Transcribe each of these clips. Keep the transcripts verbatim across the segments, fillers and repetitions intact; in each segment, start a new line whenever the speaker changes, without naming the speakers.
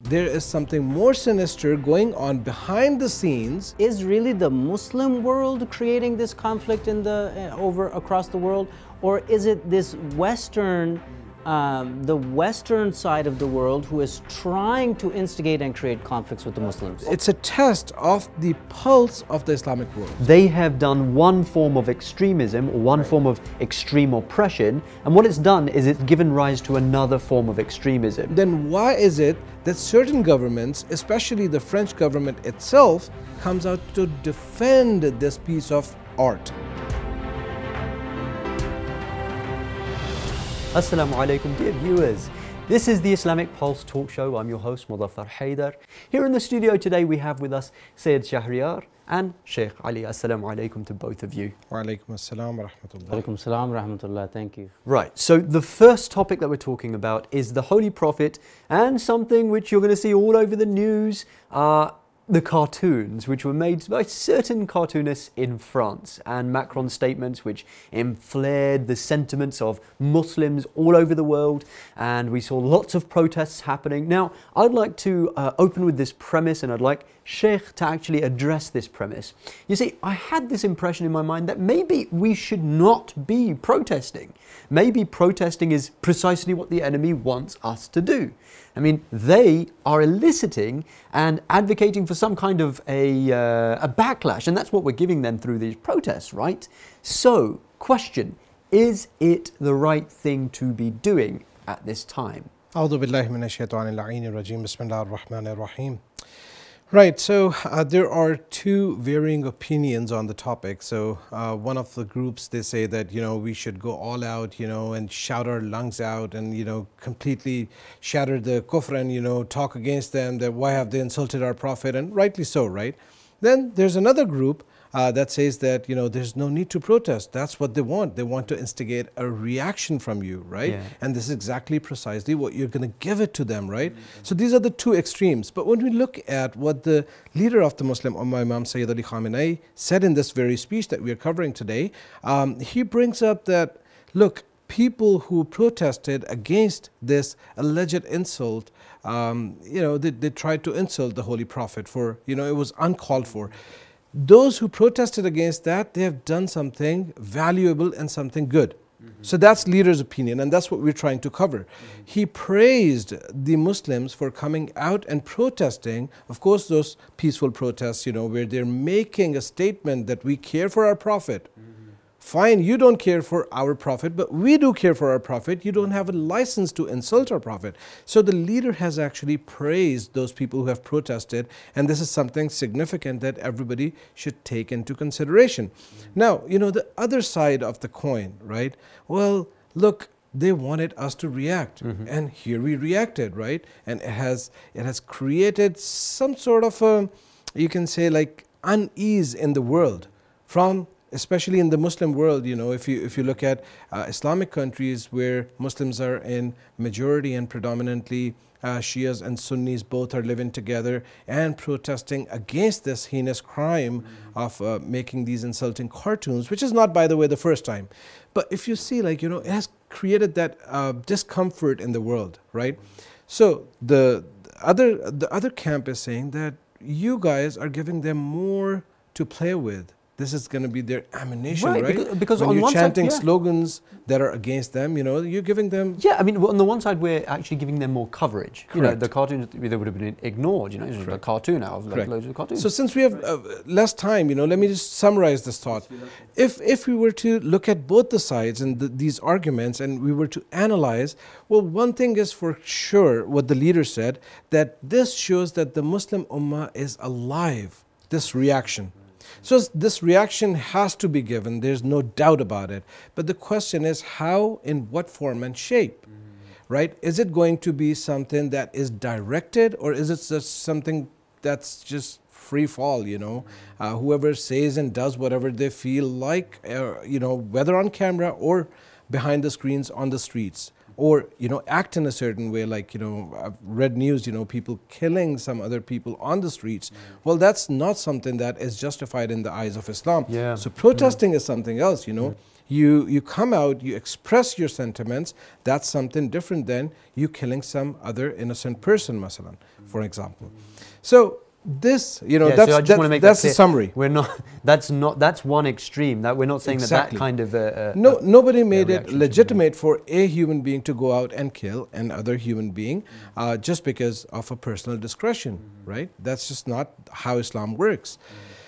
there is something more sinister going on behind the scenes.
Is really the Muslim world creating this conflict in the uh, over across the world, or is it this Western, um, the Western side of the world who is trying to instigate and create conflicts with the Muslims?
It's a test of the pulse of the Islamic world.
They have done one form of extremism or one form of extreme oppression, and what it's done is it's given rise to another form of extremism.
Then why is it that certain governments, especially the French government itself, comes out to defend this piece of art?
Assalamu alaikum, dear viewers. This is the Islamic Pulse talk show. I'm your host, Mudaffar Haidar. Here in the studio today we have with us Sayyid Shahryar and Sheikh Ali. Assalamu alaikum to both of you.
Wa alaikum assalam wa rahmatullah.
Alaikum salam wa rahmatullah, thank you.
Right, so the first topic that we're talking about is the Holy Prophet and something which you're going to see all over the news, uh, the cartoons which were made by certain cartoonists in France, and Macron's statements which inflared the sentiments of Muslims all over the world, and we saw lots of protests happening. Now, I'd like to uh, open with this premise, and I'd like Sheikh to actually address this premise. You see, I had this impression in my mind that maybe we should not be protesting. Maybe protesting is precisely what the enemy wants us to do. I mean, they are eliciting and advocating for some kind of a, uh, a backlash, and that's what we're giving them through these protests, right? So, question, is it the right thing to be doing at this time?
A'udhu billahi minash shaitanir rajim. Bismillahir rahmanir rahim. Right, so uh, there are two varying opinions on the topic. So uh, one of the groups, they say that, you know, we should go all out, you know, and shout our lungs out and, you know, completely shatter the kufr and, you know, talk against them, that why have they insulted our Prophet, and rightly so, right? Then there's another group uh, that says that, you know, there's no need to protest. That's what they want. They want to instigate a reaction from you, right?
Yeah.
And this is exactly precisely what you're going to give it to them, right? Mm-hmm. So these are the two extremes. But when we look at what the leader of the Muslim Ummah, Imam Sayyid Ali Khamenei, said in this very speech that we are covering today, um, he brings up that, look, people who protested against this alleged insult, um, you know, they, they tried to insult the Holy Prophet for, you know, it was uncalled for. Those who protested against that, they have done something valuable and something good. Mm-hmm. So that's leader's opinion, and that's what we're trying to cover. Mm-hmm. He praised the Muslims for coming out and protesting. Of course, those peaceful protests, you know, where they're making a statement that we care for our Prophet. Mm-hmm. Fine, you don't care for our Prophet, but we do care for our Prophet. You don't have a license to insult our Prophet. So the leader has actually praised those people who have protested, and this is something significant that everybody should take into consideration. Mm-hmm. Now, you know, the other side of the coin, right? Well, look, they wanted us to react, mm-hmm. and here we reacted, right? And it has it has created some sort of a, you can say, like unease in the world, from especially in the Muslim world. You know, if you if you look at uh, Islamic countries where Muslims are in majority and predominantly uh, Shias and Sunnis both are living together and protesting against this heinous crime mm-hmm. of uh, making these insulting cartoons, which is not, by the way, the first time. But if you see, like, you know, it has created that uh, discomfort in the world, right? So the other the other camp is saying that you guys are giving them more to play with. This is going to be their ammunition, right?
right? Because, because
when
on
you're
one
chanting
side, yeah.
slogans that are against them, you know, you're giving them...
Yeah, I mean, on the one side, we're actually giving them more coverage.
Correct.
You know, the cartoons, they would have been ignored, you know, it's a cartoon now, like loads of cartoons.
So since we have uh, less time, you know, let me just summarize this thought. If, if we were to look at both the sides and the, these arguments, and we were to analyze, well, one thing is for sure what the leader said, that this shows that the Muslim Ummah is alive, this reaction. So this reaction has to be given, there's no doubt about it. But the question is how, in what form and shape, mm. right? Is it going to be something that is directed, or is it just something that's just free fall, you know? Mm. Uh, whoever says and does whatever they feel like, uh, you know, whether on camera or behind the screens on the streets. or, you know, act in a certain way, like, you know, I've read news, you know, people killing some other people on the streets. Well, that's not something that is justified in the eyes of Islam.
Yeah.
So protesting is something else, you know. You, you come out, you express your sentiments, that's something different than you killing some other innocent person, masalan, for example. So this, you know,
Yeah,
that's,
so I just
that's,
want to make
that's
that
the
clear.
summary.
We're not. That's not. That's one extreme. That we're not saying
Exactly.
that that kind of. Uh, uh,
No,
uh,
nobody made
reaction
it
should be
legitimate for a human being to go out and kill another human being uh, just because of a personal discretion, right? That's just not how Islam works.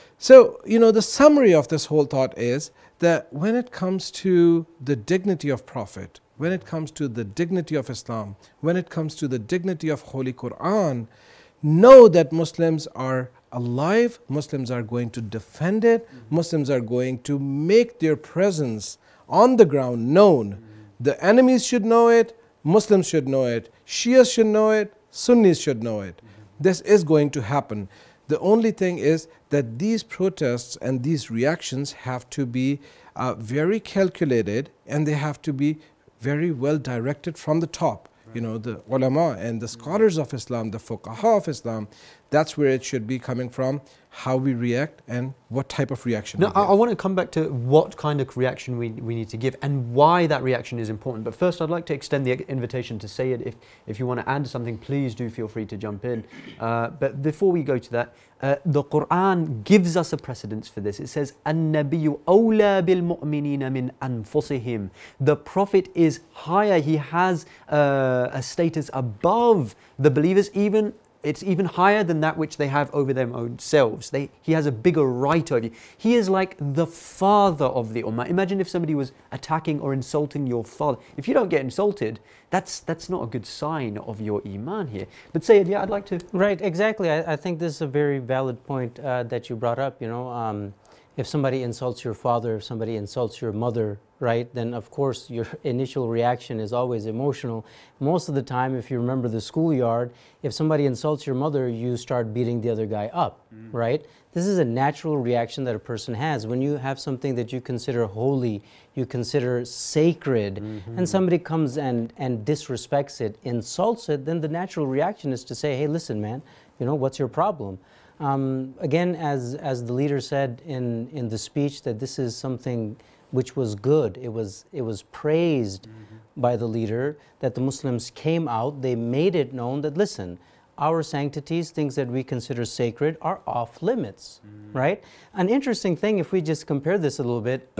So, you know, the summary of this whole thought is that when it comes to the dignity of Prophet, when it comes to the dignity of Islam, when it comes to the dignity of Holy Quran, know that Muslims are alive, Muslims are going to defend it, Muslims are going to make their presence on the ground known. The enemies should know it, Muslims should know it, Shias should know it, Sunnis should know it. This is going to happen. The only thing is that these protests and these reactions have to be uh, very calculated, and they have to be very well directed from the top. You know, the ulama and the scholars of Islam, the fuqaha of Islam, that's where it should be coming from, how we react and what type of reaction
No,
we
I,
give.
I want to come back to what kind of reaction we, we need to give and why that reaction is important. But first, I'd like to extend the invitation to Sayyid. If, if you want to add something, please do feel free to jump in. Uh, but before we go to that, uh, the Quran gives us a precedence for this. It says, "An-nabiyyu awla bil mu'minina min anfusihim." The Prophet is higher. He has uh, a status above the believers, even it's even higher than that which they have over their own selves. They, he has a bigger right over you. He is like the father of the ummah. Imagine if somebody was attacking or insulting your father. If you don't get insulted, that's that's not a good sign of your iman here. But Sayyid, yeah, I'd like to...
Right, exactly. I, I think this is a very valid point uh, that you brought up. You know, um, if somebody insults your father, if somebody insults your mother, right, then of course your initial reaction is always emotional. Most of the time, if you remember the schoolyard, if somebody insults your mother, you start beating the other guy up, mm. right? This is a natural reaction that a person has. When you have something that you consider holy, you consider sacred, mm-hmm. and somebody comes and, and disrespects it, insults it, then the natural reaction is to say, hey, listen, man, you know, what's your problem? Um, again, as, as the leader said in, in the speech, that this is something which was good. It was, it was praised mm-hmm. by the leader, that the Muslims came out, they made it known that, listen, our sanctities, things that we consider sacred, are off limits, mm-hmm. right? An interesting thing, if we just compare this a little bit,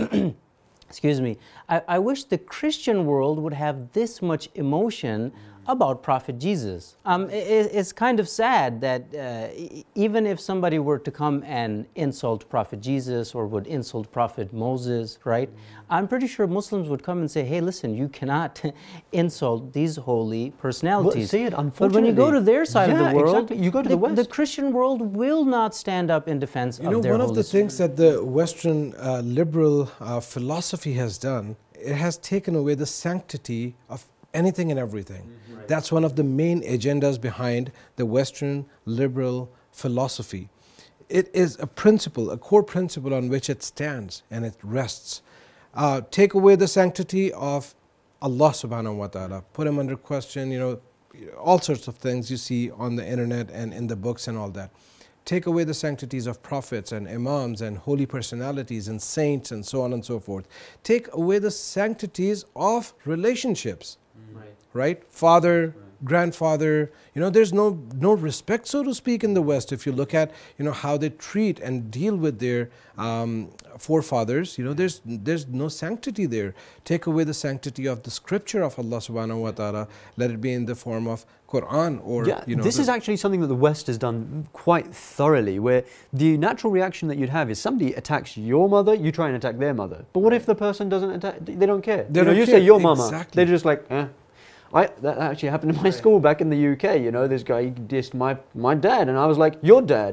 excuse me, I, I wish the Christian world would have this much emotion mm-hmm. about Prophet Jesus. Um, it, it's kind of sad that uh, even if somebody were to come and insult Prophet Jesus or would insult Prophet Moses, right? Mm-hmm. I'm pretty sure Muslims would come and say, hey, listen, you cannot insult these holy personalities.
Well, see it, unfortunately.
But when you go to their side
yeah,
of the world,
exactly. you go to
the,
the West.
the Christian world will not stand up in defense
You
of
know,
their
one
holy
of the things that the Western uh, liberal uh, philosophy has done, it has taken away the sanctity of anything and everything. Mm-hmm. Right. That's one of the main agendas behind the Western liberal philosophy. It is a principle, a core principle on which it stands and it rests. Uh, take away the sanctity of Allah subhanahu wa ta'ala, put him under question, you know, all sorts of things you see on the internet and in the books and all that. Take away the sanctities of prophets and imams and holy personalities and saints and so on and so forth. Take away the sanctities of relationships, right? right? Father, right. grandfather, you know, there's no no respect, so to speak, in the West. If you look at, you know, how they treat and deal with their um, forefathers, you know, there's there's no sanctity there. Take away the sanctity of the scripture of Allah subhanahu wa ta'ala, let it be in the form of Quran or,
yeah,
you know.
This is actually something that the West has done quite thoroughly, where the natural reaction that you'd have is somebody attacks your mother, you try and attack their mother. But what if the person doesn't attack, they don't care.
They
you know,
don't
you
care.
say your mama,
Exactly.
they're just like, eh. I, that actually happened in my
Right.
school back in the U K, you know, this guy dissed my, my dad, and I was like, your dad?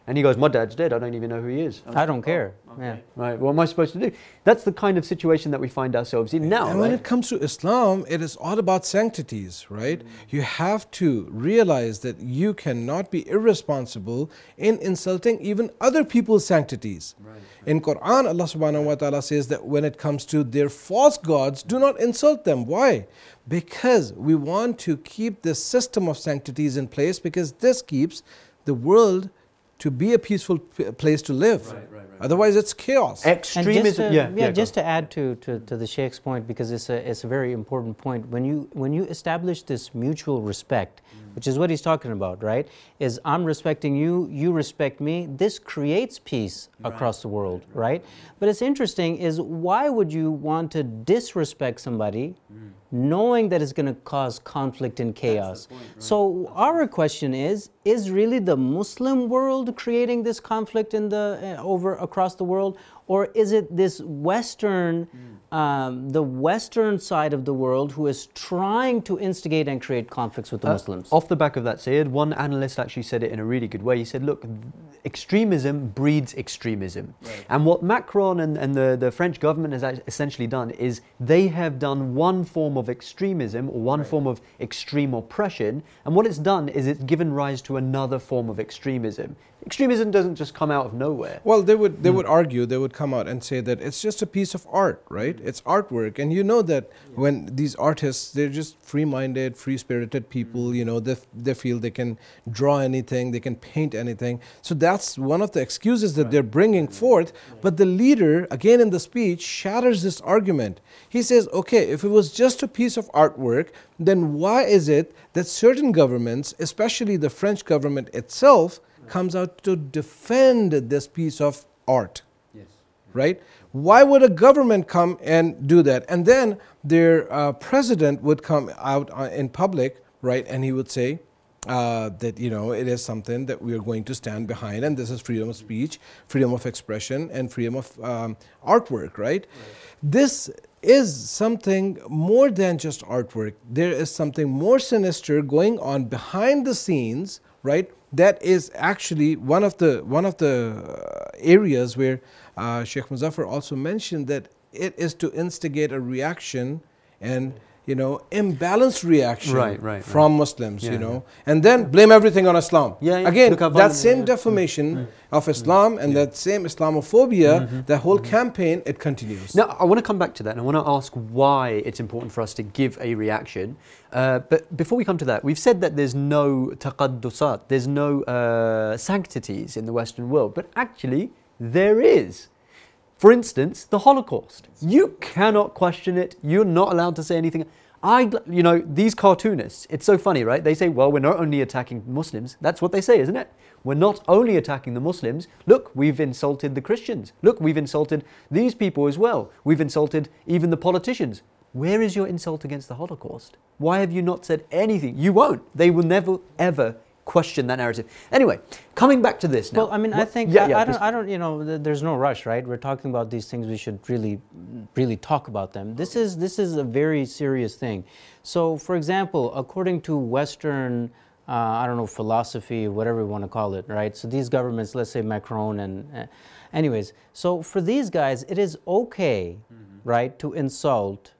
And he goes, my dad's dead, I don't even know who he is.
I don't care.
Okay.
Yeah.
Right, what am I supposed to do? That's the kind of situation that we find ourselves in now.
And when
right?
it comes to Islam, it is all about sanctities, right? You have to realize that you cannot be irresponsible in insulting even other people's sanctities.
Right, right.
In Quran, Allah subhanahu wa ta'ala says that when it comes to their false gods, do not insult them. Why? Because we want to keep the system of sanctities in place, because this keeps the world to be a peaceful p- place to live.
Right, right, right.
Otherwise, it's chaos.
Extremism.
And just to,
yeah,
yeah,
yeah,
just
go.
to add to, to, to the Sheikh's point, because it's a, it's a very important point. When you, when you establish this mutual respect, mm. which is what he's talking about, right? Is I'm respecting you, you respect me. This creates peace right. across the world, right. right? But it's interesting is why would you want to disrespect somebody mm. knowing that it's going to cause conflict and chaos? Point, right. So That's our right. question is, is really the Muslim world creating this conflict in the uh, over across the world, or is it this Western, mm. um, the Western side of the world who is trying to instigate and create conflicts with the
uh,
Muslims?
Off the back of that, Syed, one analyst actually said it in a really good way. He said, look, extremism breeds extremism. Right. And what Macron and, and the, the French government has essentially done is they have done one form of extremism or one right. form of extreme oppression, and what it's done is it's given rise to another form of extremism. Extremism doesn't just come out of nowhere.
Well, they would they mm. would argue, they would come out and say that it's just a piece of art, right? It's artwork. And you know that yeah. when these artists, they're just free-minded, free-spirited people, you know, they, they feel they can draw anything, they can paint anything. So that's one of the excuses that right. they're bringing right. forth. Right. But the leader, again in the speech, shatters this argument. He says, okay, if it was just a piece of artwork, then why is it that certain governments, especially the French government itself, comes out to defend this piece of art, yes. right? Why would a government come and do that? And then their uh, president would come out uh, in public, right, and he would say uh, that, you know, it is something that we are going to stand behind, and this is freedom of speech, freedom of expression, and freedom of um, artwork, right? right? This is something more than just artwork. There is something more sinister going on behind the scenes, right? That is actually one of the one of the areas where uh, Sheikh Muzaffar also mentioned that it is to instigate a reaction and, you know, imbalanced reaction
right, right,
from
right.
Muslims,
yeah,
you know,
yeah.
and then blame everything on Islam.
Yeah, yeah.
Again,
that
violent, same
yeah.
defamation
mm-hmm.
of Islam and
yeah.
that same Islamophobia,
mm-hmm.
the whole
mm-hmm.
campaign, it continues.
Now, I want to come back to that, and I want to ask why it's important for us to give a reaction. Uh, but before we come to that, we've said that there's no taqaddusat, there's no uh, sanctities in the Western world, but actually there is. For instance, the Holocaust. You cannot question it. You're not allowed to say anything. I, you know, these cartoonists, it's so funny, right? They say, well, we're not only attacking Muslims. That's what they say, isn't it? We're not only attacking the Muslims. Look, we've insulted the Christians. Look, we've insulted these people as well. We've insulted even the politicians. Where is your insult against the Holocaust? Why have you not said anything? You won't. They will never, ever question that narrative. Anyway, coming back to this now.
Well, I mean,
what,
I think
yeah,
I,
yeah,
I don't, I don't, you know, th- there's no rush, right? We're talking about these things. We should really, really talk about them. This is this is a very serious thing. So, for example, according to Western, uh, I don't know, philosophy, whatever you want to call it, right? So these governments, let's say Macron and, uh, anyways, so for these guys, it is okay, mm-hmm. right, to insult.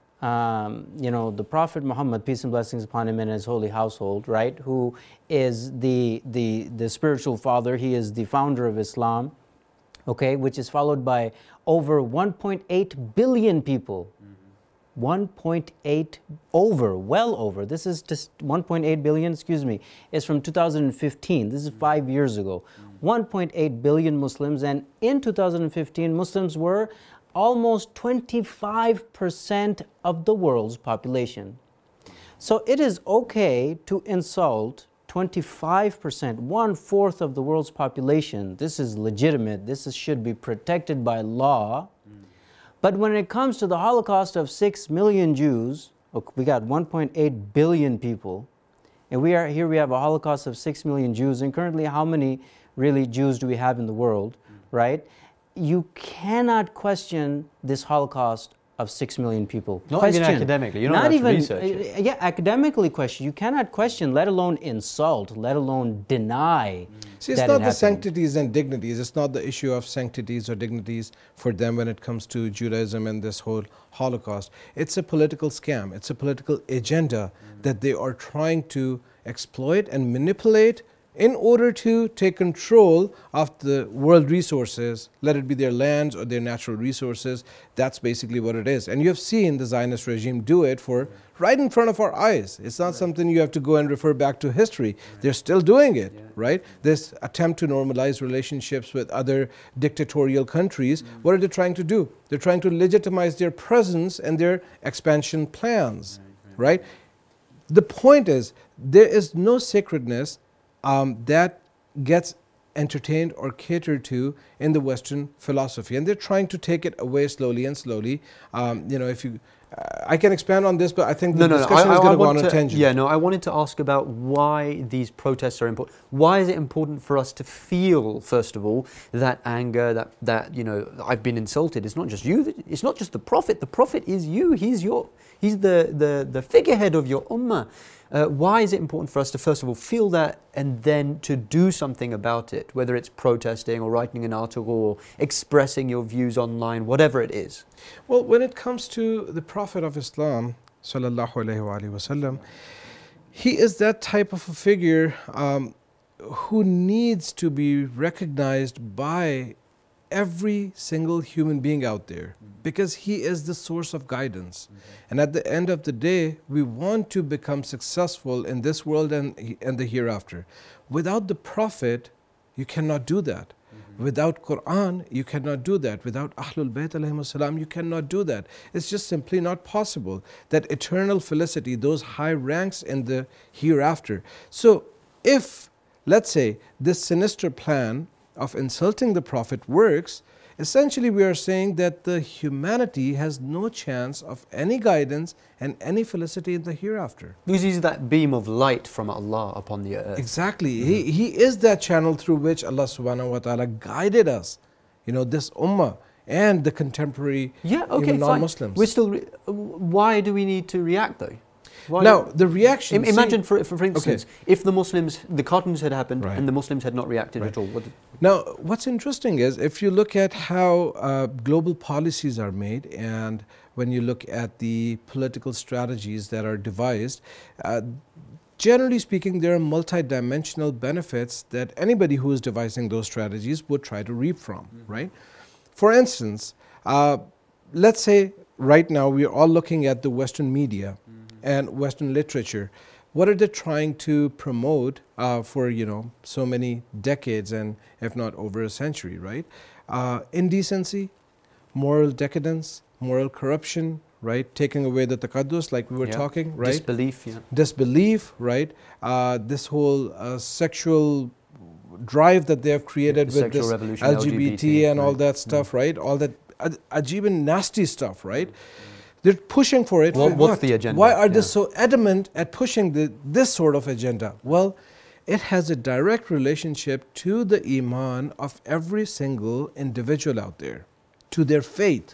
Um, you know, the Prophet Muhammad, peace and blessings upon him and his holy household, right, who is the, the, the spiritual father, he is the founder of Islam, okay, which is followed by over one point eight billion people. Mm-hmm. one point eight over, well over, this is just one point eight billion, excuse me, is from two thousand fifteen, this is five years ago. Mm-hmm. one point eight billion Muslims, and in two thousand fifteen, Muslims were almost twenty-five percent of the world's population. So it is okay to insult twenty-five percent, one-fourth of the world's population. This is legitimate. This is, should be protected by law. Mm. But when it comes to the Holocaust of six million Jews, we got one point eight billion people, and we are here we have a Holocaust of six million Jews, and currently how many really Jews do we have in the world, mm. right? You cannot question this Holocaust of six million people.
Not
question.
even academically. You're not,
Not
allowed
even,
to research it.
uh, yeah, academically question. You cannot question, let alone insult, let alone deny.
See, it's
that
not
it
the
happened.
sanctities and dignities. It's not the issue of sanctities or dignities for them when it comes to Judaism and this whole Holocaust. It's a political scam. It's a political agenda mm. that they are trying to exploit and manipulate in order to take control of the world resources, let it be their lands or their natural resources. That's basically what it is. And you have seen the Zionist regime do it for right in front of our eyes. It's not right. something you have to go and refer back to history. Right. They're still doing it, yeah. right? This attempt to normalize relationships with other dictatorial countries, mm. what are they trying to do? They're trying to legitimize their presence and their expansion plans, right? right. right? The point is, there is no sacredness Um, that gets entertained or catered to in the Western philosophy, and they're trying to take it away slowly and slowly. Um, you know, if you, uh, I can expand on this, but I think the
no, no,
discussion
no. I,
is going to go on
to,
a tangent.
Yeah, no, I wanted to ask about why these protests are important. Why is it important for us to feel, first of all, that anger, that that you know, I've been insulted? It's not just you. It's not just the Prophet. The Prophet is you. He's your. He's the the the figurehead of your ummah. Uh, why is it important for us to, first of all, feel that and then to do something about it, whether it's protesting or writing an article or expressing your views online, whatever it is?
Well, when it comes to the Prophet of Islam, sallallahu alaihi wasallam, he is that type of a figure um, who needs to be recognized by every single human being out there, mm-hmm. because he is the source of guidance. Mm-hmm. And at the end of the day, we want to become successful in this world and, and the hereafter. Without the Prophet, you cannot do that. Mm-hmm. Without Quran, you cannot do that. Without Ahlul Bayt alayhimus salam, you cannot do that. It's just simply not possible. That eternal felicity, those high ranks in the hereafter. So if, let's say, this sinister plan of insulting the Prophet works, essentially we are saying that the humanity has no chance of any guidance and any felicity in the hereafter.
Because he's that beam of light from Allah upon the earth.
Exactly. Mm-hmm. He, he is that channel through which Allah subhanahu wa ta'ala guided us, you know, this ummah and the contemporary
yeah, okay,
even non-Muslims.
We're still, re- why do we need to react though? Why
now, the reaction...
Im- imagine, see, for, for, for instance,
okay.
if the Muslims, the cartoons had happened
right.
and the Muslims had not reacted
right.
at all. What did,
now, what's interesting is if you look at how uh, global policies are made and when you look at the political strategies that are devised, uh, generally speaking, there are multidimensional benefits that anybody who is devising those strategies would try to reap from, mm-hmm. right? For instance, uh, let's say right now we are all looking at the Western media and Western literature. What are they trying to promote uh, for, you know, so many decades and if not over a century, right? Uh, indecency, moral decadence, moral corruption, right? Taking away the taqaddus like we were
yeah.
talking, right?
Disbelief, yeah.
Disbelief, right? Uh, this whole uh, sexual drive that they have created
the
with this L G B T,
L G B T
and
right.
all that stuff, mm. right? All that uh, ajib and nasty stuff, right? Mm. They're pushing for it.
What,
for
what's
what?
the agenda?
Why are
yeah.
they so adamant at pushing the, this sort of agenda? Well, it has a direct relationship to the iman of every single individual out there, to their faith.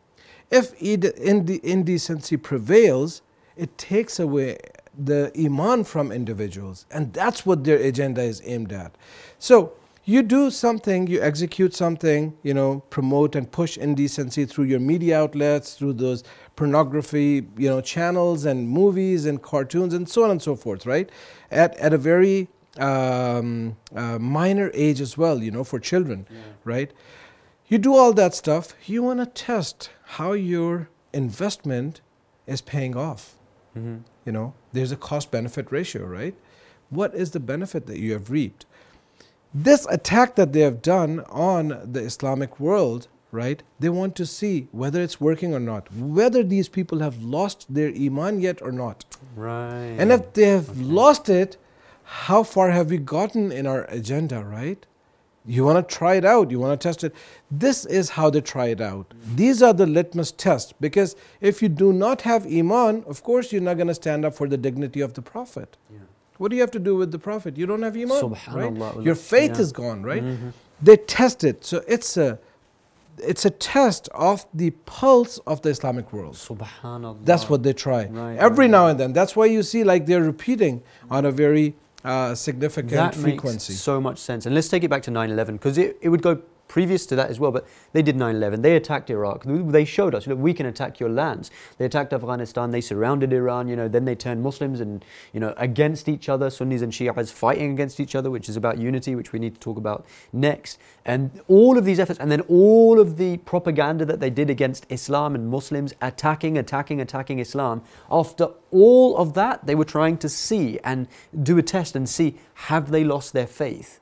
If indecency prevails, it takes away the iman from individuals, and that's what their agenda is aimed at. So, you do something, you execute something, you know, promote and push indecency through your media outlets, through those pornography, you know, channels and movies and cartoons and so on and so forth, right? At, at a very um, uh, minor age as well, you know, for children, yeah. right? You do all that stuff, you want to test how your investment is paying off. Mm-hmm. You know, there's a cost-benefit ratio, right? What is the benefit that you have reaped? This attack that they have done on the Islamic world, right? They want to see whether it's working or not, whether these people have lost their iman yet or not.
Right.
And if they have
okay.
lost it, how far have we gotten in our agenda, right? You want to try it out, you want to test it. This is how they try it out. Mm-hmm. These are the litmus tests, because if you do not have iman, of course you're not going to stand up for the dignity of the Prophet. Yeah. What do you have to do with the Prophet? You don't have iman, right? Your faith yeah. is gone, right? Mm-hmm. They test it. So it's a it's a test of the pulse of the Islamic world.
Subhanallah.
That's what they try.
Right,
Every
right,
now
right.
and then. That's why you see like they're repeating on a very uh, significant
That
frequency.
makes so much sense. And let's take it back to nine eleven, because it, it would go previous to that as well, but they did nine eleven. They attacked Iraq. They showed us, look, we can attack your lands. They attacked Afghanistan. They surrounded Iran. You know, then they turned Muslims and you know against each other. Sunnis and Shias fighting against each other, which is about unity, which we need to talk about next. And all of these efforts, and then all of the propaganda that they did against Islam and Muslims, attacking, attacking, attacking Islam. After all of that, they were trying to see and do a test and see, have they lost their faith?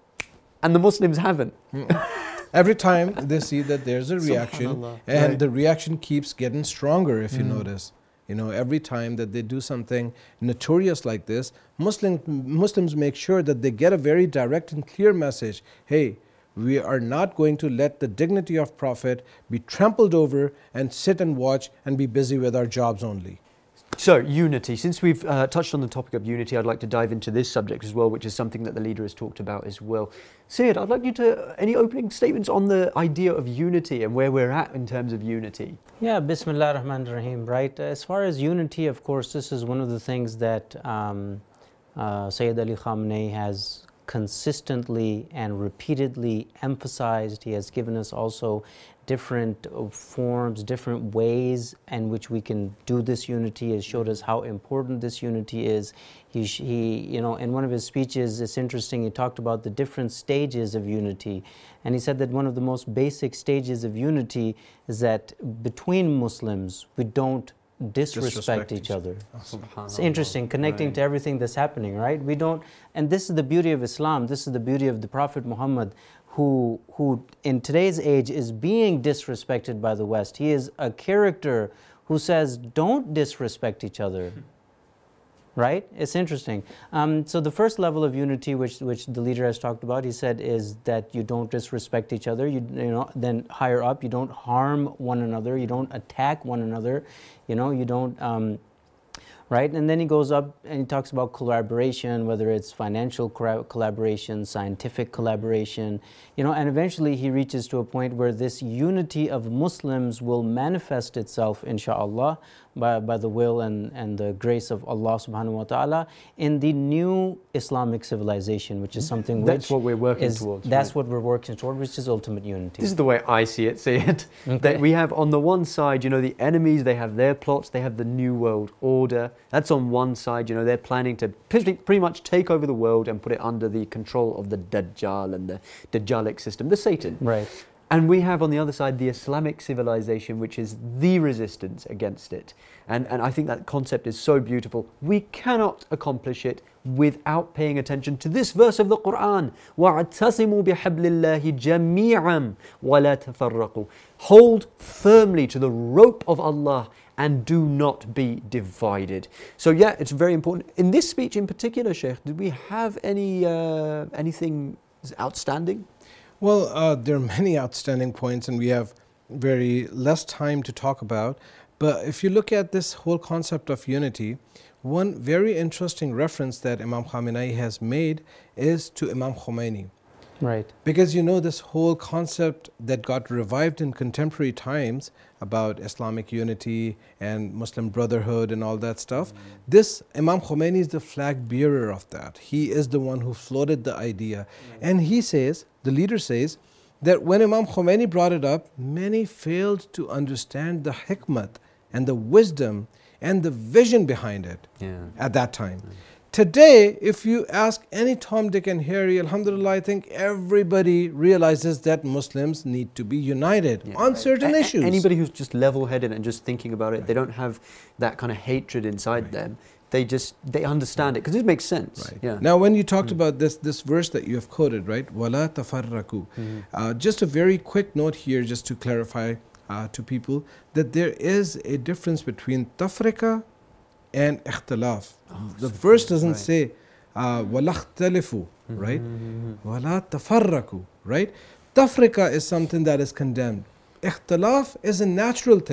And the Muslims haven't.
Every time they see that there's a reaction,
Subhanallah.
and
Right.
the reaction keeps getting stronger, if you
Mm.
notice. You know, every time that they do something notorious like this, Muslim, Muslims make sure that they get a very direct and clear message. Hey, we are not going to let the dignity of Prophet be trampled over and sit and watch and be busy with our jobs only.
So, unity. Since we've uh, touched on the topic of unity, I'd like to dive into this subject as well, which is something that the leader has talked about as well. Syed, I'd like you to, any opening statements on the idea of unity and where we're at in terms of unity?
Yeah, Bismillah ar-Rahman ar-Rahim, right? As far as unity, of course, this is one of the things that um, uh, Sayyid Ali Khamenei has consistently and repeatedly emphasized. He has given us also different uh, forms, different ways in which we can do this unity. He has showed us how important this unity is. He, he, you know, in one of his speeches, it's interesting, he talked about the different stages of unity. And he said that one of the most basic stages of unity is that between Muslims, we don't disrespect,
Disrespect
each
each
other.
Subhanallah.
It's interesting, connecting
Right.
to everything that's happening, right? We don't, and this is the beauty of Islam, this is the beauty of the Prophet Muhammad, who, who in today's age is being disrespected by the West. He is a character who says, don't disrespect each other. Right? It's interesting. Um, so the first level of unity, which which the leader has talked about, he said, is that you don't disrespect each other. You, you know, then higher up, you don't harm one another. You don't attack one another. You know, you don't. Um, right? And then he goes up and he talks about collaboration, whether it's financial collaboration, scientific collaboration, you know, and eventually he reaches to a point where this unity of Muslims will manifest itself, inshaAllah, by, by the will and, and the grace of Allah subhanahu wa ta'ala, in the new Islamic civilization, which is something which
That's what we're working
is,
towards.
That's
right?
what we're working toward, which is ultimate unity.
This is the way I see it, see it.
Okay.
That we have on the one side, you know, the enemies, they have their plots, they have the New World Order. That's on one side, you know, they're planning to pretty, pretty much take over the world and put it under the control of the Dajjal and the Dajjalic system, the Satan.
Right.
And we have on the other side the Islamic civilization, which is the resistance against it. And, and I think that concept is so beautiful. We cannot accomplish it without paying attention to this verse of the Quran. وَاعْتَصِمُوا بِحَبْلِ اللَّهِ جَمِيعًا وَلَا تَفَرَّقُوا. Hold firmly to the rope of Allah and do not be divided. So yeah, it's very important. In this speech in particular, Sheikh, did we have any uh, anything outstanding?
Well, uh, there are many outstanding points, and we have very less time to talk about. But if you look at this whole concept of unity, one very interesting reference that Imam Khamenei has made is to Imam Khomeini.
Right.
Because you know this whole concept that got revived in contemporary times about Islamic unity and Muslim brotherhood and all that stuff, mm. this Imam Khomeini is the flag bearer of that. He is the one who floated the idea. Mm. And he says, the leader says, that when Imam Khomeini brought it up, many failed to understand the hikmat and the wisdom and the vision behind it
yeah.
at that time. Mm. Today, if you ask any Tom, Dick and Harry, alhamdulillah, I think everybody realizes that Muslims need to be united
yeah.
on certain
a-
issues.
Anybody who's just level-headed and just thinking about it, right. they don't have that kind of hatred inside right. them. They just, they understand it, because it makes sense.
Right.
Yeah.
Now, when you talked mm. about this this verse that you have quoted, right? وَلَا تَفَرَّقُوا. Mm. Uh, just a very quick note here, just to clarify uh, to people, that there is a difference between tafrika and ikhtilaf. Oh, the verse doesn't right. say وَلَا اخْتَلِفُوا, right? وَلَا تَفَرَّقُوا, right? Tafrika is something that is condemned. Ikhtilaf is a natural thing.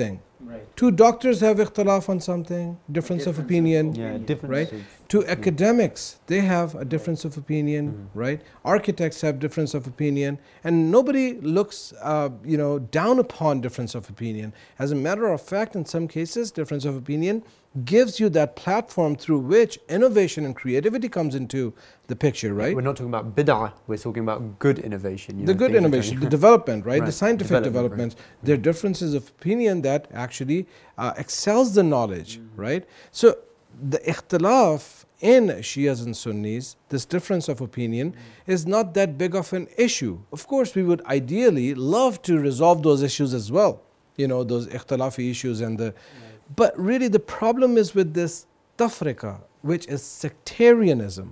Right.
Two doctors have ikhtilaf on something, difference of opinion.
Yeah, different.
Right? Two academics, they have a difference of opinion,
Mm.
right? Architects have difference of opinion, and nobody looks, uh, you know, down upon difference of opinion. As a matter of fact, in some cases, difference of opinion gives you that platform through which innovation and creativity comes into the picture, right?
We're not talking about bid'ah, we're talking about good innovation. You
The
know,
good
things that
innovation, the
can-
development, right? The
Right,
scientific
development,
developments,
right.
their differences of opinion that actually uh, excels the knowledge, right? So the ikhtilaf in Shias and Sunnis, this difference of opinion, is not that big of an issue. Of course, we would ideally love to resolve those issues as well, you know, those ikhtilafi issues and the. But really, the problem is with this tafriqa, which is sectarianism.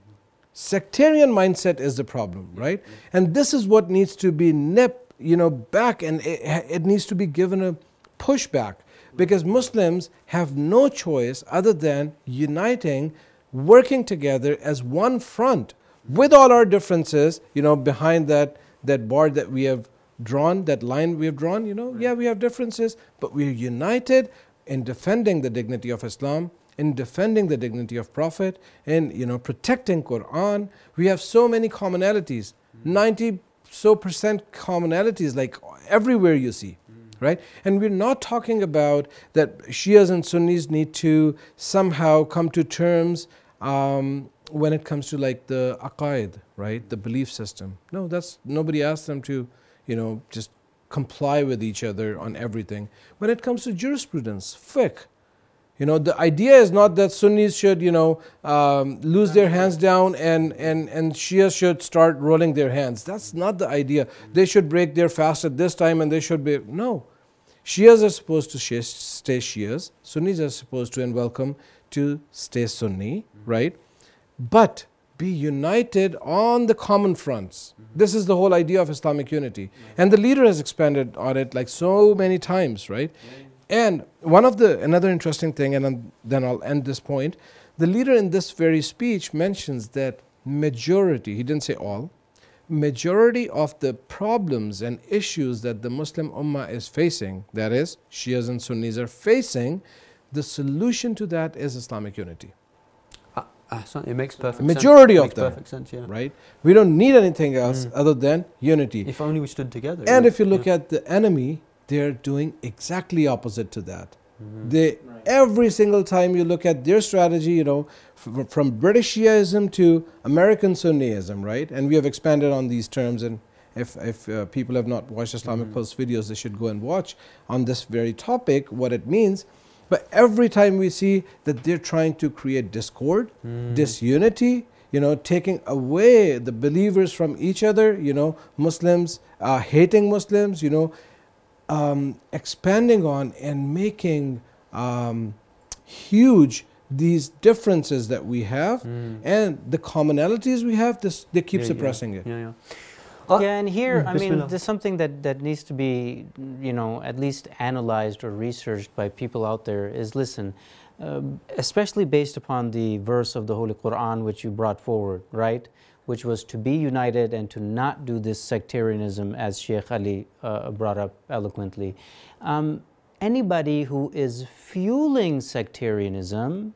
Sectarian mindset is the problem, right? And this is what needs to be nipped, you know, back, and it, it needs to be given a pushback, because Muslims have no choice other than uniting, working together as one front with all our differences, you know, behind that, that bar that we have drawn, that line we have drawn, you know, yeah, we have differences, but we're united in defending the dignity of Islam, in defending the dignity of Prophet, in, you know, protecting Quran. We have so many commonalities, ninety so percent commonalities, like everywhere you see, right? And we're not talking about that Shias and Sunnis need to somehow come to terms um, when it comes to like the aqaid, right? The belief system. No, that's, nobody asked them to, you know, just comply with each other on everything. When it comes to jurisprudence, fiqh, you know, the idea is not that Sunnis should, you know, um, lose their hands down and, and, and Shias should start rolling their hands. That's not the idea. They should break their fast at this time and they should be, no. Shias are supposed to sh- stay Shias. Sunnis are supposed to and welcome to stay Sunni, right? But be united on the common fronts. This is the whole idea of Islamic unity. And the leader has expanded on it like so many times, right? And one of the, another interesting thing, and then I'll end this point, the leader in this very speech mentions that majority, he didn't say all, majority of the problems and issues that the Muslim Ummah is facing, that is, Shias and Sunnis are facing, the solution to that is Islamic unity.
Uh, uh, so it makes perfect
Majority
sense.
of
Makes
them,
perfect sense, yeah.
right? We don't need anything else
Mm.
other than unity.
If only we stood together.
And
yeah.
if you look
yeah.
at the enemy, they're doing exactly opposite to that.
Mhm.
They, every single time you look at their strategy, you know, from, from British Shiaism to American Sunniism, right? And we have expanded on these terms, and if, if uh, people have not watched Islamic
Mhm.
Pulse videos, they should go and watch on this very topic, what it means. But every time we see that they're trying to create discord,
Mm.
disunity, you know, taking away the believers from each other, you know, Muslims uh, hating Muslims, you know, um, expanding on and making um, huge these differences that we have,
Mm.
and the commonalities we have, this, they keep
Yeah,
suppressing
yeah.
it.
Yeah, yeah. Uh,
Yeah, and here,
mm,
I mean,
Bismillah.
there's something that, that needs to be, you know, at least analyzed or researched by people out there is, listen, um, especially based upon the verse of the Holy Quran which you brought forward, right? Which was to be united and to not do this sectarianism, as Sheikh Ali uh, brought up eloquently. Um, anybody who is fueling sectarianism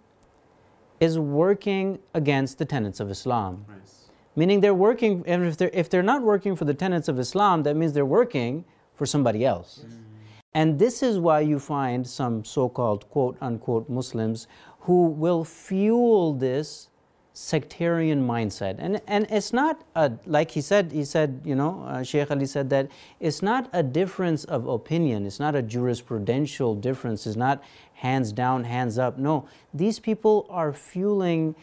is working against the tenets of Islam. Meaning they're working, and if they're, if they're not working for the tenets of Islam, that means they're working for somebody else. Mm. And this is why you find some so-called quote-unquote Muslims who will fuel this sectarian mindset. And, and it's not, a, like he said, he said, you know, uh, Sheikh Ali said that it's not a difference of opinion, it's not a jurisprudential difference, it's not hands down, hands up. No, these people are fueling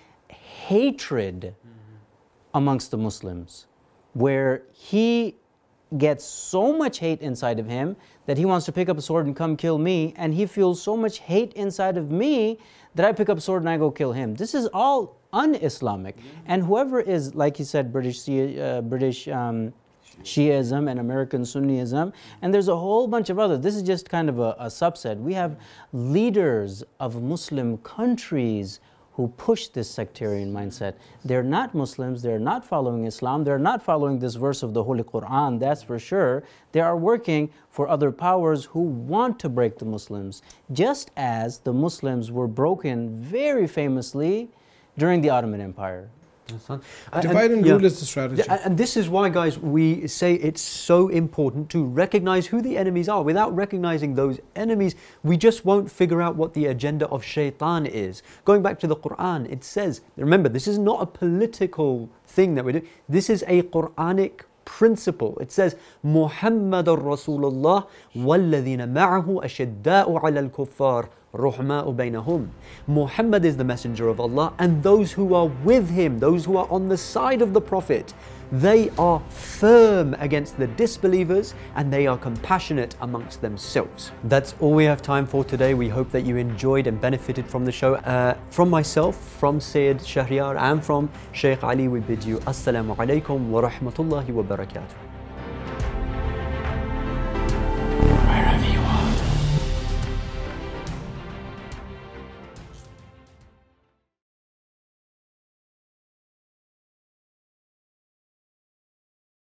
hatred amongst the Muslims, where he gets so much hate inside of him that he wants to pick up a sword and come kill me, and he feels so much hate inside of me that I pick up a sword and I go kill him. This is all un-Islamic. And whoever is, like he said, British, uh, British um, Shiism and American Sunniism, and there's a whole bunch of others. This is just kind of a, a subset. We have leaders of Muslim countries who push this sectarian mindset. They're not Muslims, they're not following Islam, they're not following this verse of the Holy Quran, that's for sure. They are working for other powers who want to break the Muslims, just as the Muslims were broken very famously during the Ottoman Empire.
Divide and
yeah.
rule is the strategy.
And this is why, guys, we say it's so important to recognize who the enemies are. Without recognizing those enemies, we just won't figure out what the agenda of shaitan is. Going back to the Quran, it says, remember, this is not a political thing that we do. This is a Quranic principle. It says, Muhammadur Rasulullah walladhina ma'ahu ashidda'u 'alal kuffar ruhma'u bainahum. Muhammad is the messenger of Allah, and those who are with him, those who are on the side of the Prophet, they are firm against the disbelievers and they are compassionate amongst themselves. That's all we have time for today. We hope that you enjoyed and benefited from the show. Uh, from myself, from Sayyid Shahryar, and from Shaykh Ali, we bid you Assalamu alaikum wa rahmatullahi wa barakatuh.